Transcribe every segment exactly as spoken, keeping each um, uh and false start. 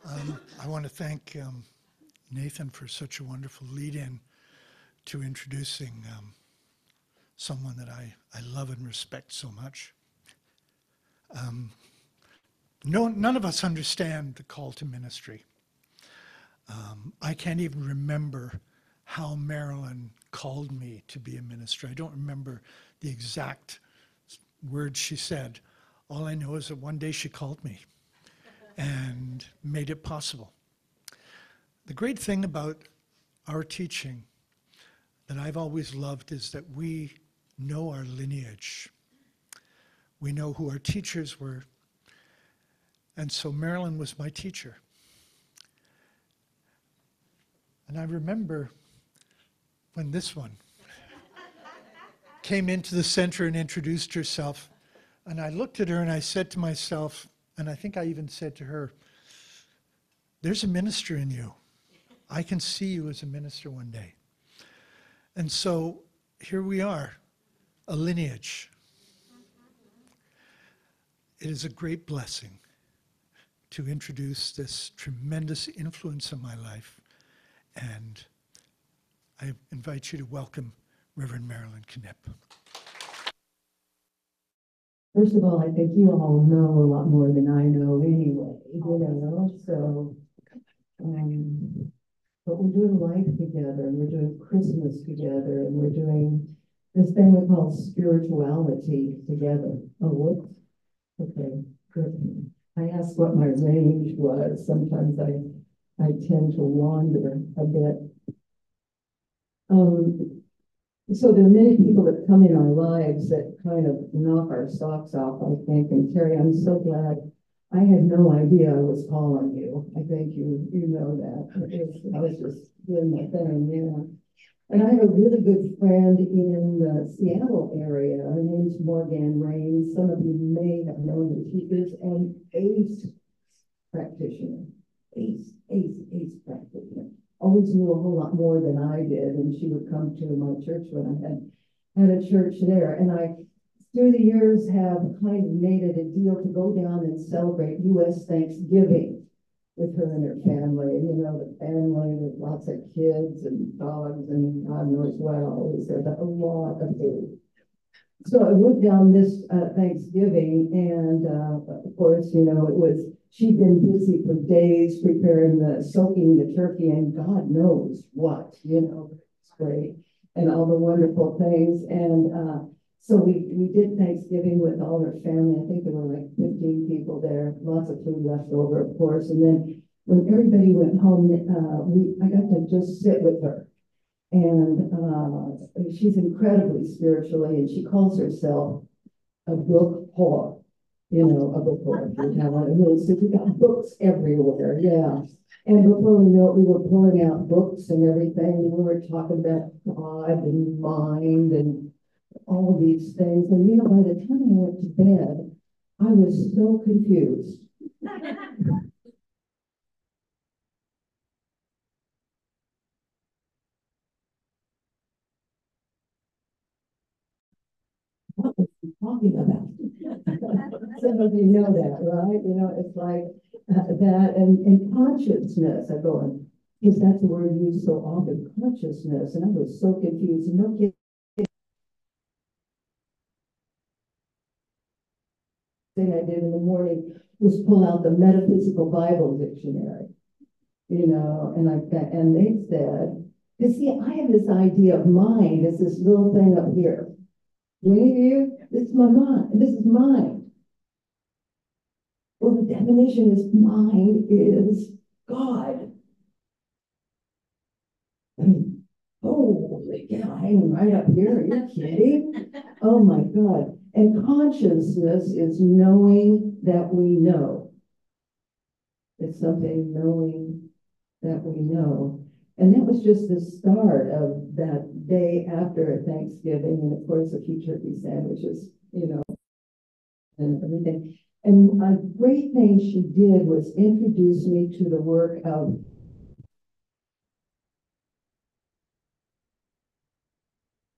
Um, I want to thank um, Nathan for such a wonderful lead-in to introducing um, someone that I, I love and respect so much. Um, no, none of us understand the call to ministry. Um, I can't even remember how Marilyn called me to be a minister. I don't remember the exact words she said. All I know is that one day she called me and made it possible. The great thing about our teaching that I've always loved is that we know our lineage. We know who our teachers were. And so Marilyn was my teacher. And I remember when this one came into the center and introduced herself, and I looked at her and I said to myself, and I think I even said to her, there's a minister in you. I can see you as a minister one day. And so here we are, a lineage. It is a great blessing to introduce this tremendous influence in my life. And I invite you to welcome Reverend Marilyn Knipp. First of all, I think you all know a lot more than I know anyway, you know, so, um, but we're doing life together, and we're doing Christmas together, and we're doing this thing we call spirituality together. Oh, whoops. Okay, good. I asked what my range was. Sometimes I, I tend to wander a bit. Um, So there are many people that come in our lives that kind of knock our socks off, I think. And Terry, I'm so glad. I had no idea I was calling you. I think you you know that. It was, I was just doing my thing, yeah. And I have a really good friend in the Seattle area. Her name's Morgan Rain. Some of you may have known her. She is an ACE practitioner. ACE, ACE, ACE practitioner. Always knew a whole lot more than I did, and she would come to my church when I had had a church there. And I, through the years, have kind of made it a deal to go down and celebrate U S Thanksgiving with her and her family. And you know, the family with lots of kids and dogs and God knows what all is there, but a lot of food. So I went down this uh, Thanksgiving, and uh, of course, you know, it was, she'd been busy for days preparing the, soaking the turkey, and God knows what, you know, it's great, and all the wonderful things. And uh, so we, we did Thanksgiving with all her family. I think there were like fifteen people there, lots of food left over, of course. And then when everybody went home, uh, we, I got to just sit with her. And uh, she's incredibly spiritually, and she calls herself a book whore. You know, a book whore. You know what I mean? So we got books everywhere, yeah. And before we know it, we were pulling out books and everything, and we were talking about God and mind and all these things. And you know, by the time I went to bed, I was so confused. What was he talking about? Some of you know that, right? You know, it's like uh, that, and, and consciousness. I go, because that's the word used so often, consciousness. And I was so confused. And no kidding, thing I did in the morning was pull out the Metaphysical Bible Dictionary, you know, and I and they said, because see, I have this idea of mind as this little thing up here. Do any of you? This is my mind. This is mind. Well, the definition is mind is God. I mean, holy cow, hanging right up here. Are you kidding? Oh my God. And consciousness is knowing that we know. It's something knowing that we know. And that was just the start of that day after Thanksgiving. And of course, a few turkey sandwiches, you know, and everything. And a great thing she did was introduce me to the work of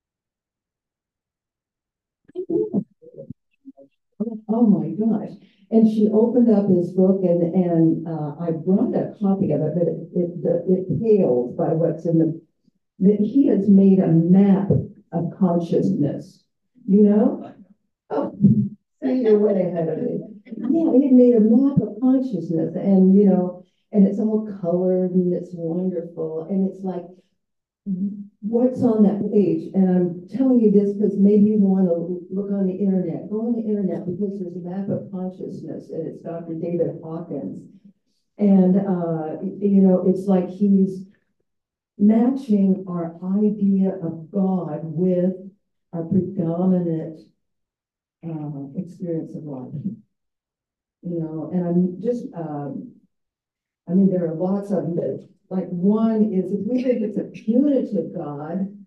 oh my gosh. And she opened up his book, and, and uh, I brought a copy of it, but it, it, it pales by what's in the, that he has made a map of consciousness, you know? Oh, see, you're way ahead of me. Yeah, he made a map of consciousness, and, you know, and it's all colored, and it's wonderful, and it's like, what's on that page? And I'm telling you this because maybe you want to look on the internet. Go on the internet because there's a map of consciousness, and it's Doctor David Hawkins. And, uh, you know, it's like he's matching our idea of God with our predominant uh, experience of life. You know, and I'm just, um, I mean, there are lots of them, but like one is if we think it's a punitive God,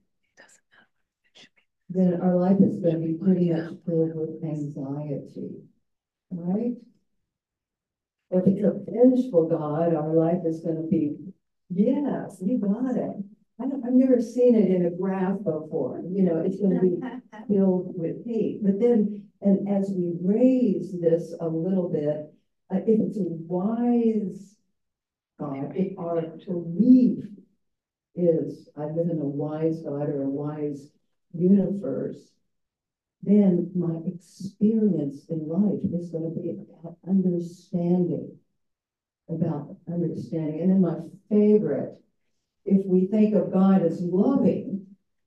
then our life is going to be pretty much filled with anxiety, right? Or if it's a vengeful God, our life is going to be, yes, you got it. I don't, I've never seen it in a graph before. You know, it's going to be filled with hate. But then, and as we raise this a little bit, uh, if it's a wise God, if our belief is, I live in a wise God or a wise universe, then my experience in life is going to be about understanding, about understanding. And then my favorite, if we think of God as loving,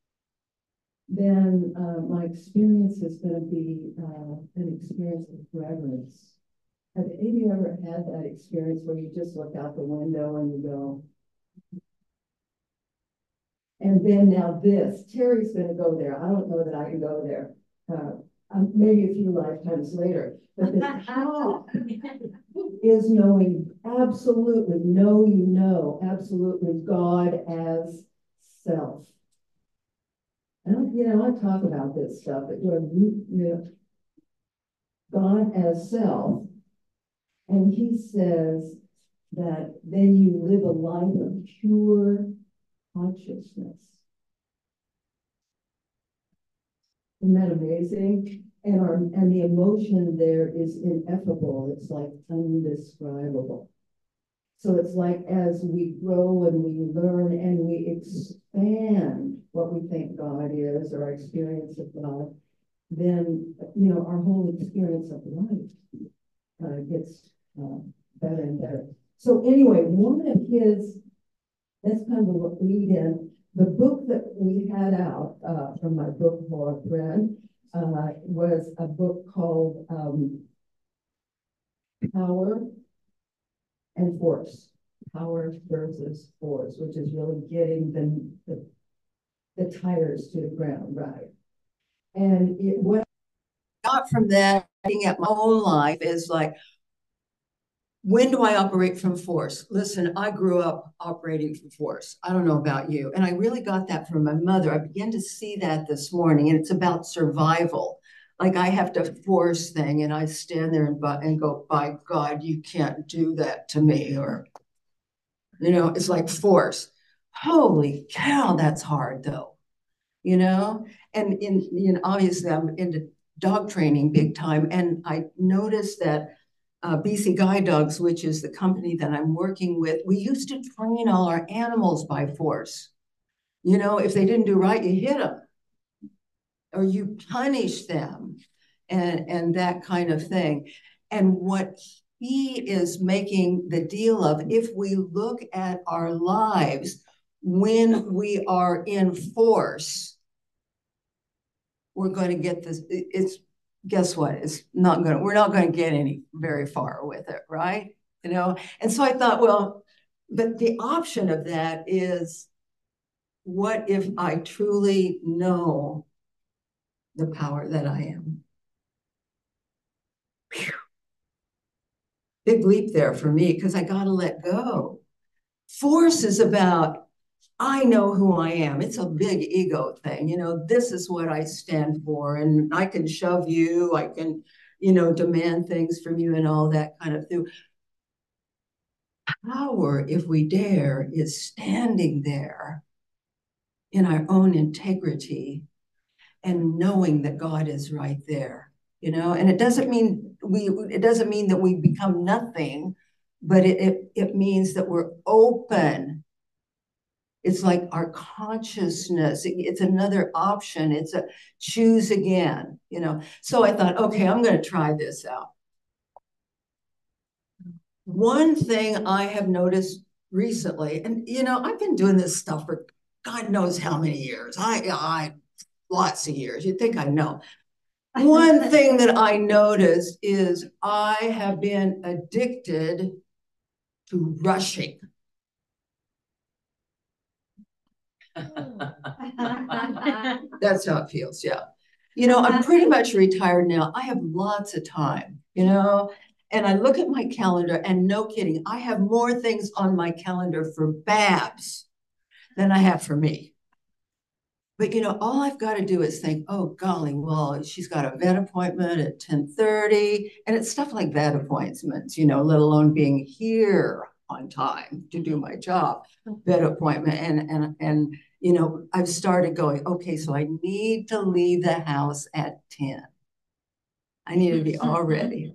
then uh, my experience is going to be uh, an experience of reverence. Have any of you ever had that experience where you just look out the window and you go, and then now this, Terry's going to go there. I don't know that I can go there. Uh, um, maybe a few lifetimes later. But the how is knowing absolutely, know you know, absolutely God as self. And, you know, I talk about this stuff, but you know, God as self. And he says that then you live a life of pure consciousness. Isn't that amazing? And our and the emotion there is ineffable. It's like indescribable. So it's like as we grow and we learn and we expand what we think God is or our experience of God, then you know our whole experience of life uh, gets uh, better and better. So anyway, one of his, that's kind of a lead in. The book that we had out uh, from my book hall friend uh, was a book called um, Power and Force. Power versus Force, which is really getting the, the, the tires to the ground, right? And it what I got from that, looking at my own life is like, when do I operate from force? Listen, I grew up operating from force. I don't know about you. And I really got that from my mother. I began to see that this morning, and it's about survival. Like I have to force thing, and I stand there and, and go, by God, you can't do that to me. Or, you know, it's like force. Holy cow, that's hard though, you know? And in, you know, obviously I'm into dog training big time. And I noticed that Uh, B C Guide Dogs, which is the company that I'm working with, we used to train all our animals by force. You know, if they didn't do right, you hit them or you punish them and, and that kind of thing. And what he is making the deal of, if we look at our lives when we are in force, we're going to get this, it's guess what? It's not going to, we're not going to get any very far with it, right? You know? And so I thought, well, but the option of that is, what if I truly know the power that I am? Whew. Big leap there for me, because I got to let go. Force is about, I know who I am. It's a big ego thing. You know, this is what I stand for. And I can shove you. I can, you know, demand things from you and all that kind of thing. Power, if we dare, is standing there in our own integrity and knowing that God is right there, you know, and it doesn't mean we, it doesn't mean that we become nothing, but it, it, it means that we're open. It's like our consciousness. It, it's another option. It's a choose again, you know. So I thought, okay, I'm going to try this out. One thing I have noticed recently, and you know, I've been doing this stuff for God knows how many years. I, I, lots of years. You'd think I know. One thing that I noticed is I have been addicted to rushing. That's how it feels, yeah. You know, I'm pretty much retired now. I have lots of time, you know, and I look at my calendar and no kidding, I have more things on my calendar for Babs than I have for me. But, you know, all I've got to do is think, oh, golly, well, she's got a vet appointment at ten thirty. And it's stuff like vet appointments, you know, let alone being here on time to do my job, vet appointment. And, and, and, you know, I've started going, okay, so I need to leave the house at ten. I need to be all ready.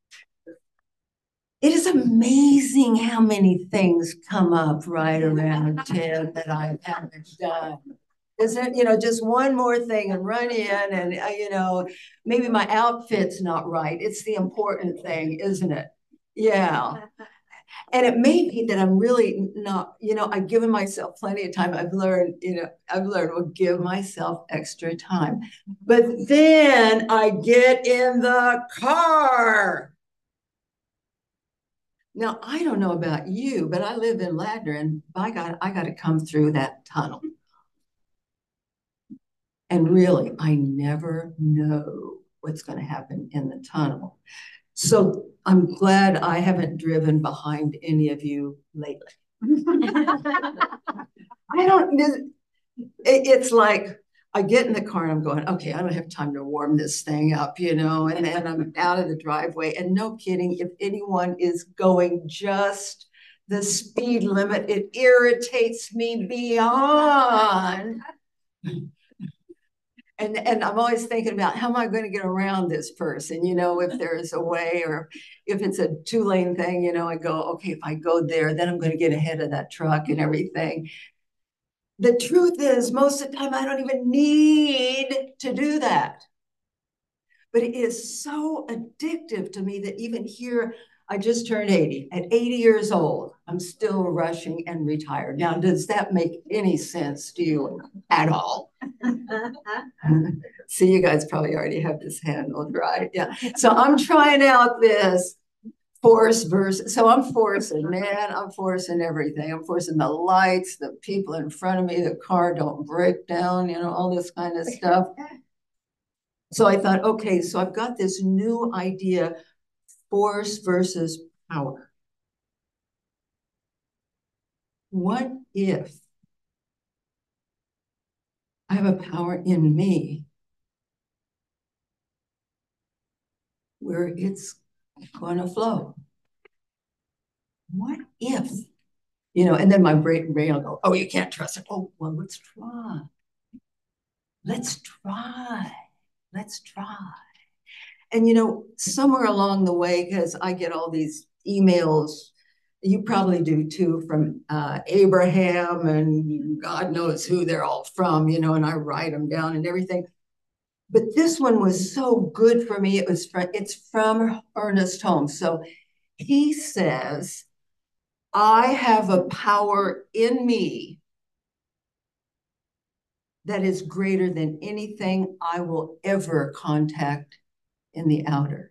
It is amazing how many things come up right around ten that I haven't done. Isn't it, you know, just one more thing and run in and, uh, you know, maybe my outfit's not right. It's the important thing, isn't it? Yeah. And it may be that I'm really not, you know, I've given myself plenty of time. I've learned, you know, I've learned, well, give myself extra time. But then I get in the car. Now, I don't know about you, but I live in Ladner, and by God, I got to come through that tunnel. And really, I never know what's going to happen in the tunnel. So I'm glad I haven't driven behind any of you lately. I don't, it's like I get in the car and I'm going, okay, I don't have time to warm this thing up, you know, and then I'm out of the driveway. And no kidding, if anyone is going just the speed limit, it irritates me beyond. And, and I'm always thinking about how am I going to get around this person, you know, if there's a way, or if it's a two lane thing, you know, I go, okay, if I go there, then I'm going to get ahead of that truck and everything. The truth is, most of the time, I don't even need to do that. But it is so addictive to me that even here, I just turned eighty. At eighty years old, I'm still rushing and retired. Now, does that make any sense to you at all? See, you guys probably already have this handled, right? Yeah. So I'm trying out this force versus, so I'm forcing, man, I'm forcing everything. I'm forcing the lights, the people in front of me, the car don't break down, you know, all this kind of stuff. So I thought, okay, so I've got this new idea, force versus power. What if I have a power in me where it's going to flow? What if, you know, and then my brain, brain will go, oh, you can't trust it. Oh, well, let's try. Let's try. Let's try. And, you know, somewhere along the way, because I get all these emails, you probably do too, from uh, Abraham and God knows who they're all from, you know, and I write them down and everything. But this one was so good for me. It was from, it's from Ernest Holmes. So he says, I have a power in me that is greater than anything I will ever contact in the outer.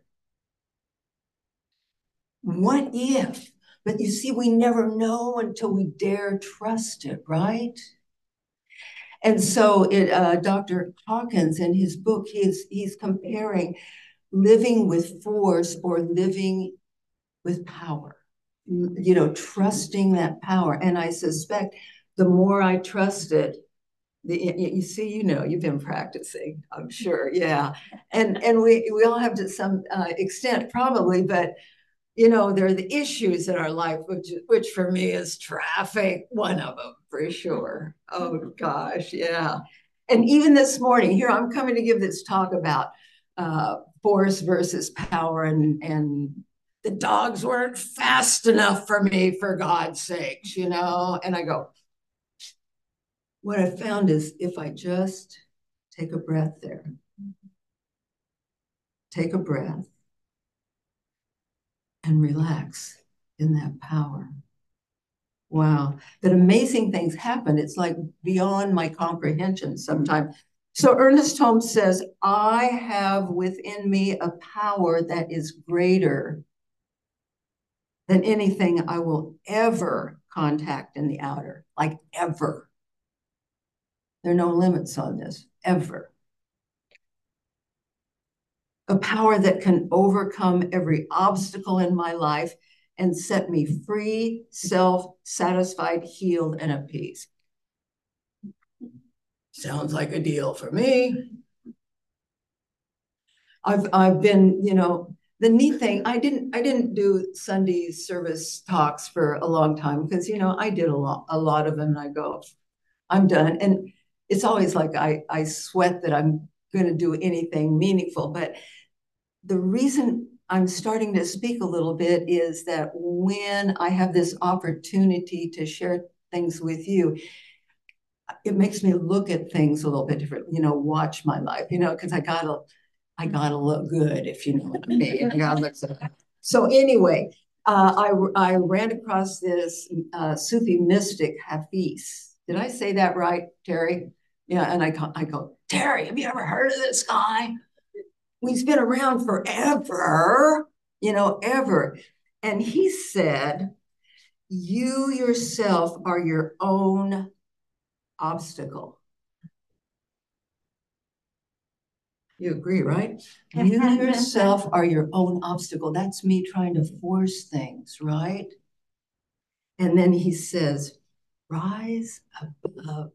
What if? But you see, we never know until we dare trust it, right? And so it, uh, Doctor Hawkins, in his book, he's, he's comparing living with force or living with power, you know, trusting that power. And I suspect the more I trust it, the, you see, you know, you've been practicing, I'm sure, yeah. And, and we, we all have to some uh, extent, probably, but you know, there are the issues in our life, which, which for me is traffic, one of them for sure. Oh gosh, yeah. And even this morning, here I'm coming to give this talk about uh, force versus power, and, and the dogs weren't fast enough for me, for God's sakes, you know? And I go, what I found is if I just take a breath there, take a breath and relax in that power. Wow, that amazing things happen. It's like beyond my comprehension sometimes. So Ernest Holmes says, I have within me a power that is greater than anything I will ever contact in the outer, like ever. There are no limits on this, ever. A power that can overcome every obstacle in my life and set me free, self-satisfied, healed, and at peace. Sounds like a deal for me. I've I've been, you know, the neat thing, I didn't I didn't do Sunday service talks for a long time because, you know, I did a lot a lot of them and I go, I'm done. And it's always like I I sweat that I'm going to do anything meaningful. But the reason I'm starting to speak a little bit is that when I have this opportunity to share things with you, it makes me look at things a little bit different, you know, watch my life, you know, because I gotta, I gotta look good, if you know what I mean. I gotta look so. So anyway, uh, I, I ran across this uh, Sufi mystic, Hafiz. Did I say that right, Terry? Yeah, and I, I go, Terry, have you ever heard of this guy? He's been around forever, you know, ever. And he said, you yourself are your own obstacle. You agree, right? You yourself are your own obstacle. That's me trying to force things, right? And then he says, rise above.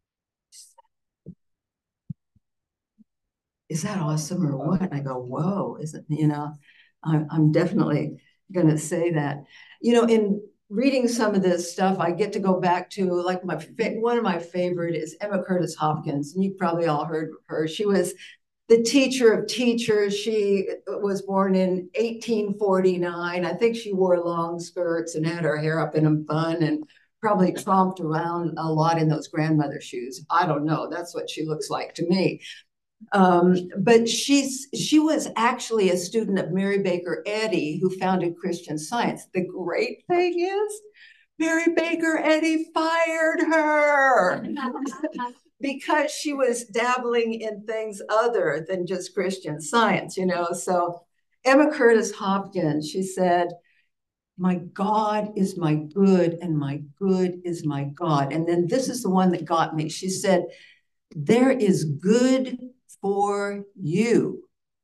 Is that awesome or what? And I go, whoa, isn't, you know, I'm, I'm definitely going to say that. You know, in reading some of this stuff, I get to go back to, like, my one of my favorite is Emma Curtis Hopkins, and you've probably all heard of her. She was the teacher of teachers. She was born in eighteen forty-nine. I think she wore long skirts and had her hair up in a bun and probably tromped around a lot in those grandmother shoes. I don't know. That's what she looks like to me. Um, but she's she was actually a student of Mary Baker Eddy, who founded Christian Science. The great thing is, Mary Baker Eddy fired her because she was dabbling in things other than just Christian Science, you know. So Emma Curtis Hopkins, she said, my God is my good and my good is my God. And then this is the one that got me. She said, there is good for you,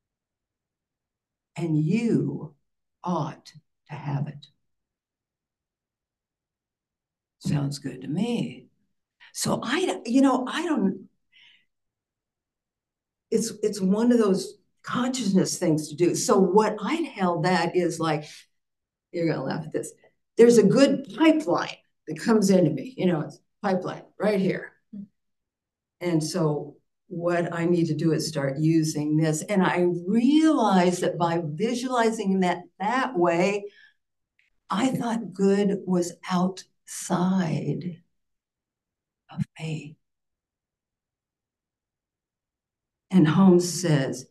and you ought to have it. Sounds good to me. So I, you know, I don't, it's, it's one of those consciousness things to do. So what I'd held that is like, you're going to laugh at this. There's a good pipeline that comes into me, you know, it's pipeline right here. And so what I need to do is start using this. And I realized that by visualizing that that way, I thought good was outside of me. And Holmes says,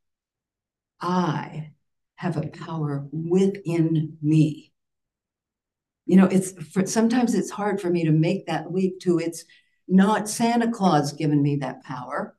I have a power within me. You know, it's for, sometimes it's hard for me to make that leap to it's not Santa Claus giving me that power,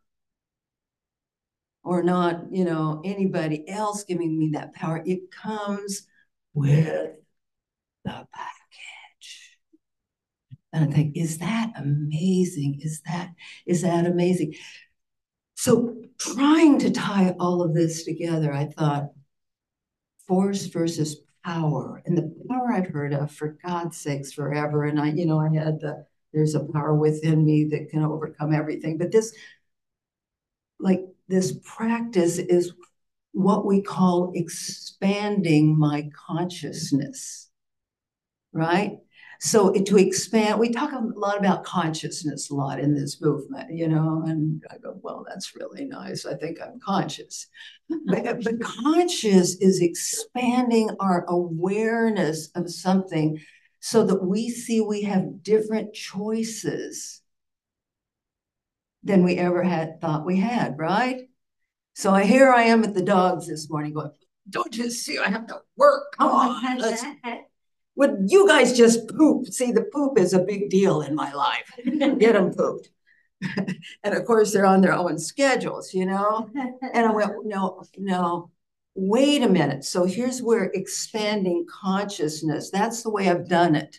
or not, you know, anybody else giving me that power. It comes with the package. And I think, is that amazing? Is that, is that amazing? So trying to tie all of this together, I thought, force versus power. And the power I'd heard of, for God's sakes, forever. And I, you know, I had the, there's a power within me that can overcome everything. But this, like, this practice is what we call expanding my consciousness, right? So to expand, we talk a lot about consciousness a lot in this movement, you know, and I go, well, that's really nice. I think I'm conscious. But, but conscious is expanding our awareness of something so that we see we have different choices than we ever had thought we had, right? So I, here I am at the dogs this morning going, don't you see I have to work? Come on. Let's, would you guys just poop? See, the poop is a big deal in my life. Get them pooped. And of course, they're on their own schedules, you know? And I went, no, no, wait a minute. So here's where expanding consciousness, that's the way I've done it.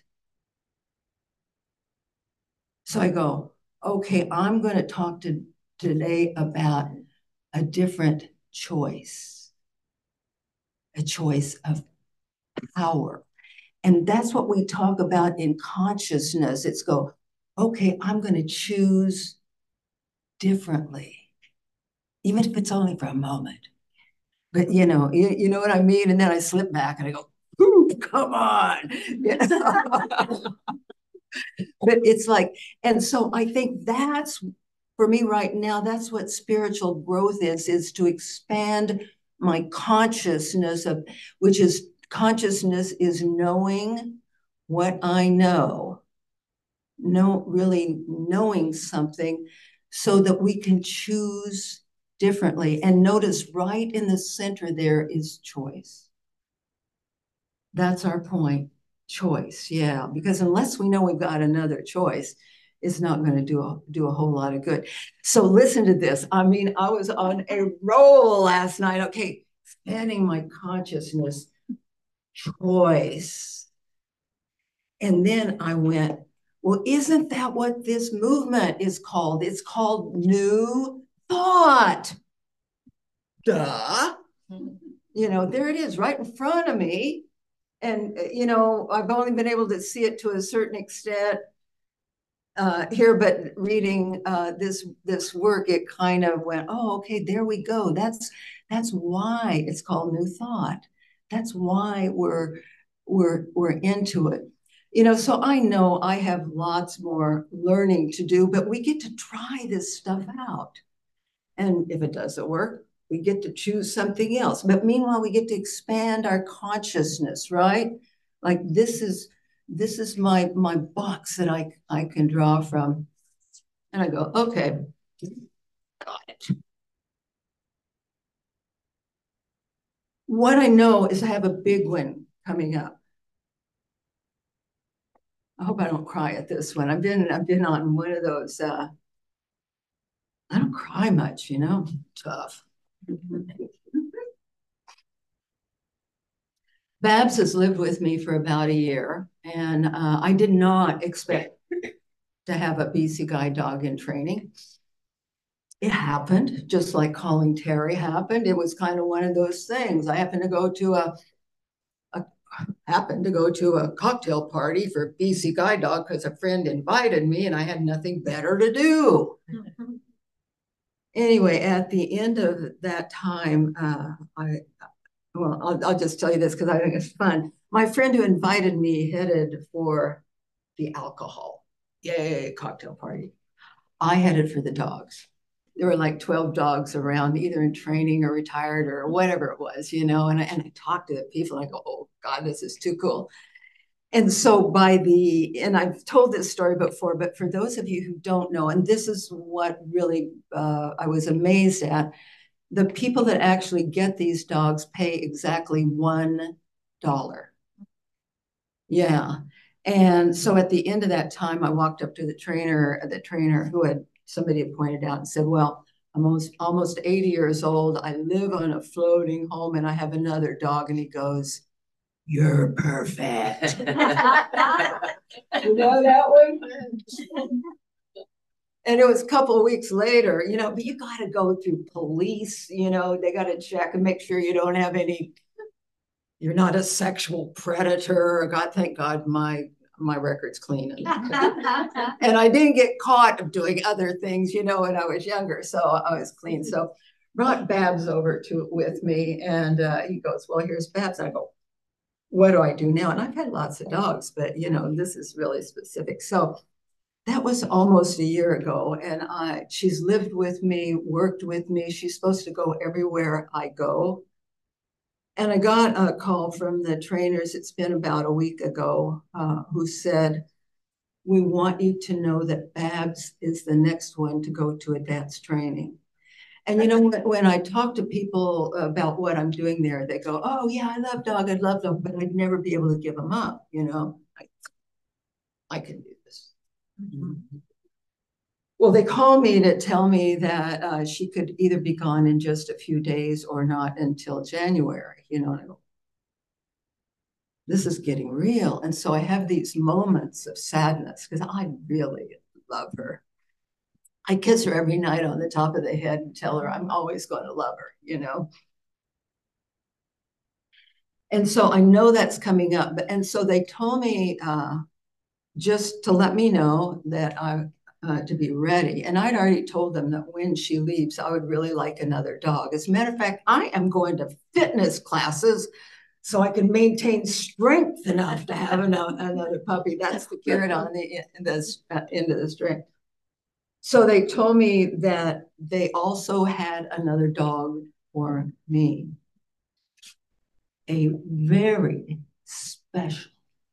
So I go, okay, I'm going to talk to today about a different choice, a choice of power. And that's what we talk about in consciousness. It's go, okay, I'm going to choose differently, even if it's only for a moment. But you know, you, you know what I mean? And then I slip back and I go, ooh, come on. You know? But it's like, and so I think that's, for me right now, that's what spiritual growth is, is to expand my consciousness of, which is, consciousness is knowing what I know, know, really knowing something so that we can choose differently. And notice right in the center there is choice. That's our point, choice, yeah. Because unless we know we've got another choice, it's not going to do a, do a whole lot of good. So listen to this. I mean, I was on a roll last night. Okay, expanding my consciousness, choice. And then I went, well, isn't that what this movement is called? It's called New Thought. Duh. You know, there it is right in front of me. And, you know, I've only been able to see it to a certain extent uh, here, but reading uh, this this work, it kind of went, oh, okay, there we go. That's that's why it's called New Thought. That's why we're we're we're into it. You know, so I know I have lots more learning to do, but we get to try this stuff out. And if it doesn't work, we get to choose something else. But meanwhile, we get to expand our consciousness, right? Like this is this is my my box that I, I can draw from. And I go, okay, got it. What I know is I have a big one coming up. I hope I don't cry at this one. I've been I've been on one of those. Uh, I don't cry much, you know. Tough. Babs has lived with me for about a year, and uh, I did not expect to have a B C guide dog in training. It happened, just like calling Terry happened. It was kind of one of those things. I happened to go to a, a happened to go to a cocktail party for B C guide dog because a friend invited me, and I had nothing better to do. Mm-hmm. Anyway, at the end of that time, uh, I well, I'll, I'll just tell you this because I think it's fun. My friend who invited me headed for the alcohol, yay, cocktail party. I headed for the dogs. There were like twelve dogs around, either in training or retired or whatever it was, you know, and I, and I talked to the people and I go, oh God, this is too cool. And so by the, and I've told this story before, but for those of you who don't know, and this is what really uh, I was amazed at, the people that actually get these dogs pay exactly one dollar. Yeah. And so at the end of that time, I walked up to the trainer, the trainer who had, somebody had pointed out and said, well, I'm almost, almost eighty years old. I live on a floating home and I have another dog. And he goes, you're perfect. You know that one? And it was a couple of weeks later, you know, but you got to go through police, you know, they got to check and make sure you don't have any, you're not a sexual predator. God, thank God my my record's clean. And, and I didn't get caught doing other things, you know, when I was younger. So I was clean. So brought Babs over to with me and uh, he goes, well, here's Babs. And I go, what do I do now? And I've had lots of dogs, but you know, this is really specific. So that was almost a year ago. And I, she's lived with me, worked with me. She's supposed to go everywhere I go. And I got a call from the trainers, it's been about a week ago, uh, who said, we want you to know that Babs is the next one to go to advanced training. And you know, when, when I talk to people about what I'm doing there, they go, oh yeah, I love dog, I love dog, but I'd never be able to give them up, you know. I, I can do this. Mm-hmm. Well, they called me to tell me that uh, she could either be gone in just a few days or not until January, you know, and I go, this is getting real. And so I have these moments of sadness because I really love her. I kiss her every night on the top of the head and tell her I'm always going to love her, you know. And so I know that's coming up. And so they told me uh, just to let me know that I uh, to be ready. And I'd already told them that when she leaves, I would really like another dog. As a matter of fact, I am going to fitness classes so I can maintain strength enough to have another, another puppy. That's the carrot on the, the uh, end of the string. So they told me that they also had another dog for me. A very special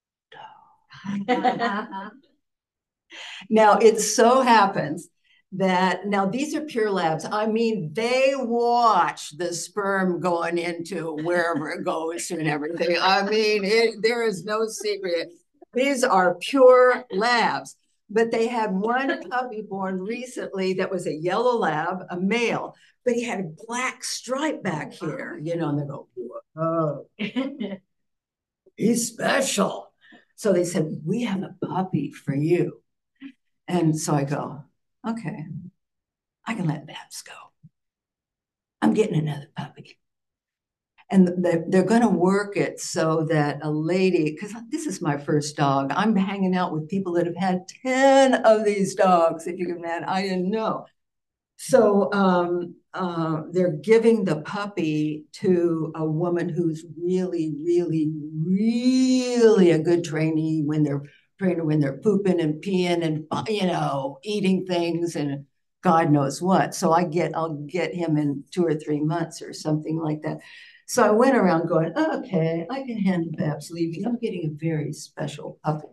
dog. Now, it so happens that now these are pure labs. I mean, they watch the sperm going into wherever it goes and everything. I mean, it, there is no secret. These are pure labs. But they had one puppy born recently that was a yellow lab, a male, but he had a black stripe back here, you know, and they go, oh, he's special. So they said, we have a puppy for you. And so I go, okay, I can let Babs go. I'm getting another puppy. And they're, they're going to work it so that a lady, because this is my first dog, I'm hanging out with people that have had ten of these dogs, if you can imagine. I didn't know. So um, uh, they're giving the puppy to a woman who's really, really, really a good trainee when they're trainer when they're pooping and peeing and, you know, eating things and God knows what. So I get, I'll get him in two or three months or something like that. So I went around going, okay, I can handle Babs leaving. I'm getting a very special puppy.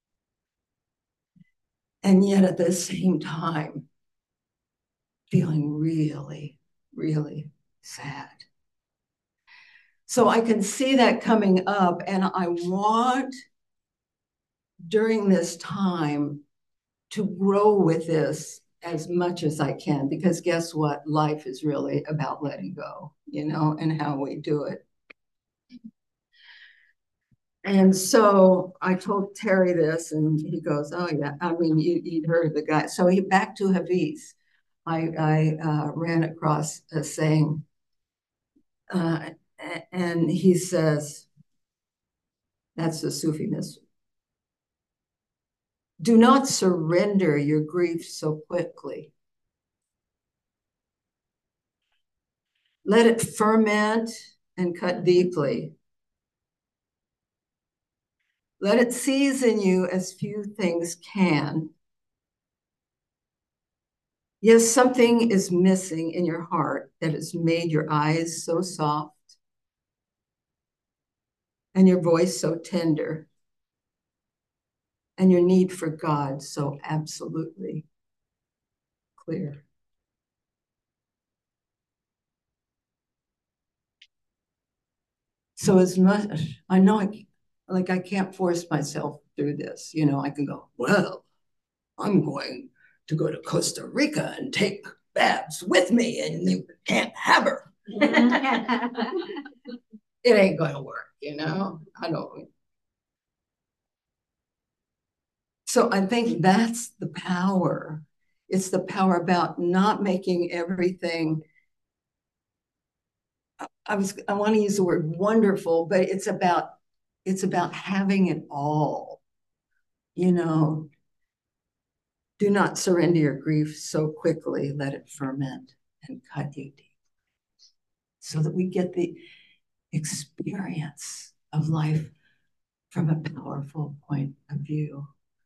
And yet at the same time, feeling really, really sad. So I can see that coming up, and I want during this time to grow with this as much as I can, because guess what? Life is really about letting go, you know, and how we do it. And so I told Terry this, and he goes, oh yeah, I mean, you, you'd heard the guy. So he back to Hafiz. I, I uh, ran across a saying, uh, and he says, that's the Sufi mystery. Do not surrender your grief so quickly. Let it ferment and cut deeply. Let it season you as few things can. Yes, something is missing in your heart that has made your eyes so soft and your voice so tender and your need for God so absolutely clear. So as much, I know I, like I can't force myself through this, you know, I can go, well, I'm going to go to Costa Rica and take Babs with me and you can't have her. It ain't going to work, you know, I don't. So I think that's the power. It's the power about not making everything, I was, I want to use the word wonderful, but it's about, it's about having it all, you know. Do not surrender your grief so quickly, let it ferment and cut you deep so that we get the experience of life from a powerful point of view.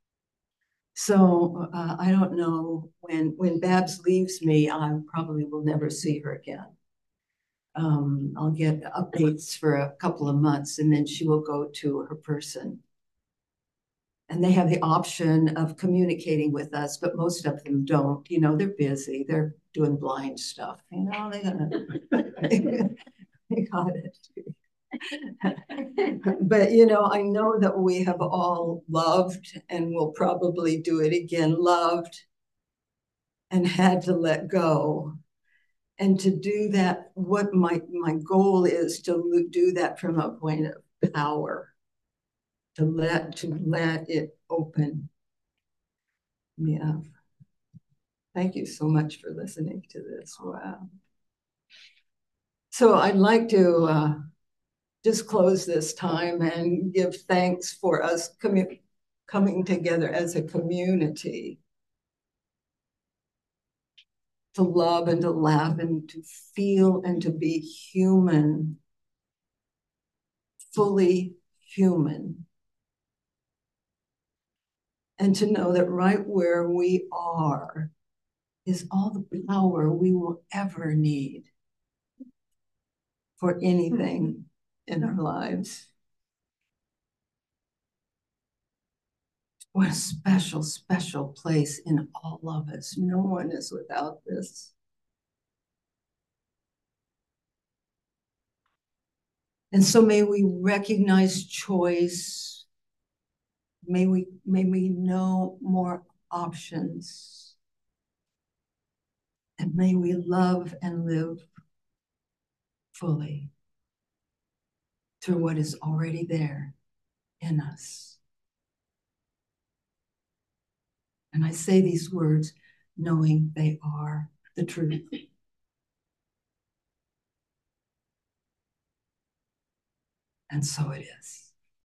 So uh, I don't know, when, when Babs leaves me, I probably will never see her again. Um, I'll get updates for a couple of months and then she will go to her person. And they have the option of communicating with us, but most of them don't. You know, they're busy. They're doing blind stuff. You know, they gotta, they got it. But, you know, I know that we have all loved and will probably do it again, loved and had to let go. And to do that, what my, my goal is to do that from a point of power, to let, to let it open me up. Thank you so much for listening to this. Wow. So I'd like to uh, just close this time and give thanks for us coming together as a community to love and to laugh and to feel and to be human, fully human. And to know that right where we are is all the power we will ever need for anything in our lives. What a special, special place in all of us. No one is without this. And so may we recognize choice. May we, may we know more options. And may we love and live fully through what is already there in us. And I say these words knowing they are the truth. And so it is.